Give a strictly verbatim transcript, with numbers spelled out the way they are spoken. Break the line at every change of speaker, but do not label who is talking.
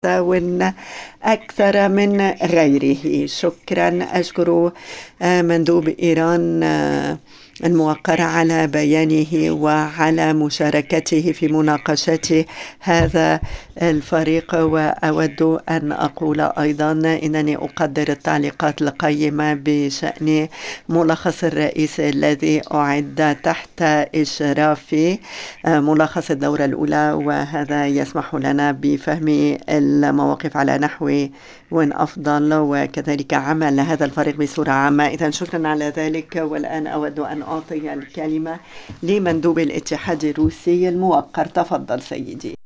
وإن أكثر من غيره. شكرا. أشكر مندوب إيران الموقر على بيانه وعلى مشاركته في مناقشة هذا الفريق. وأود أن أقول أيضا أنني أقدر التعليقات القيمة بشأن ملخص الرئيس الذي أعد تحت إشراف ملخص الدورة الأولى، وهذا يسمح لنا بفهم المواقف على نحو أفضل، وكذلك عمل هذا الفريق بصورة عامة. إذن شكرا على ذلك. والآن أود أن أعطي الكلمة لمندوب الاتحاد الروسي الموقر. تفضل سيدي.